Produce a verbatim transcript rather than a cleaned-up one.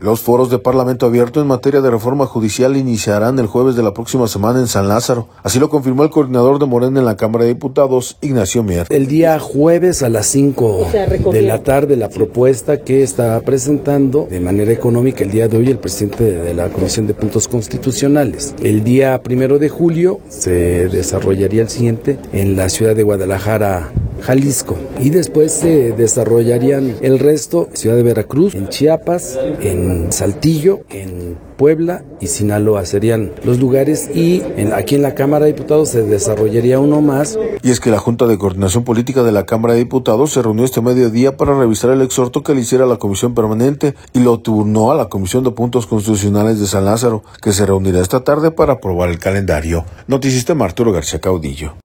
Los foros de Parlamento Abierto en materia de reforma judicial iniciarán el jueves de la próxima semana en San Lázaro. Así lo confirmó el coordinador de Morena en la Cámara de Diputados, Ignacio Mier. El día jueves a las cinco de la tarde, la propuesta que está presentando de manera económica el día de hoy el presidente de la Comisión de Puntos Constitucionales. El día primero de julio se desarrollaría el siguiente en la ciudad de Guadalajara, Jalisco, y después se desarrollarían el resto, Ciudad de Veracruz, en Chiapas, en Saltillo, en Puebla y Sinaloa serían los lugares, y en, aquí en la Cámara de Diputados se desarrollaría uno más. Y es que la Junta de Coordinación Política de la Cámara de Diputados se reunió este mediodía para revisar el exhorto que le hiciera la Comisión Permanente y lo turnó a la Comisión de Puntos Constitucionales de San Lázaro, que se reunirá esta tarde para aprobar el calendario. Noticista Arturo García Caudillo.